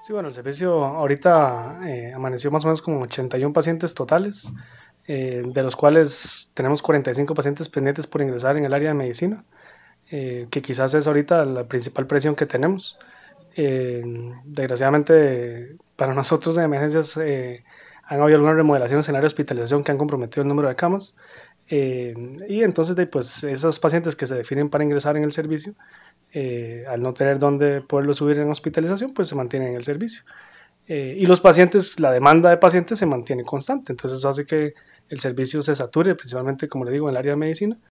Sí, bueno, el servicio ahorita amaneció más o menos como 81 pacientes totales, de los cuales tenemos 45 pacientes pendientes por ingresar en el área de medicina, que quizás es ahorita la principal presión que tenemos. Eh, Desgraciadamente, para nosotros en emergencias han habido algunas remodelaciones en el área de hospitalización que han comprometido el número de camas. Eh, y entonces, pues esos pacientes que se definen para ingresar en el servicio, al no tener dónde poderlo subir en hospitalización, pues se mantienen en el servicio. Y los pacientes, la demanda de pacientes se mantiene constante, entonces eso hace que el servicio se sature, principalmente, como le digo, en el área de medicina,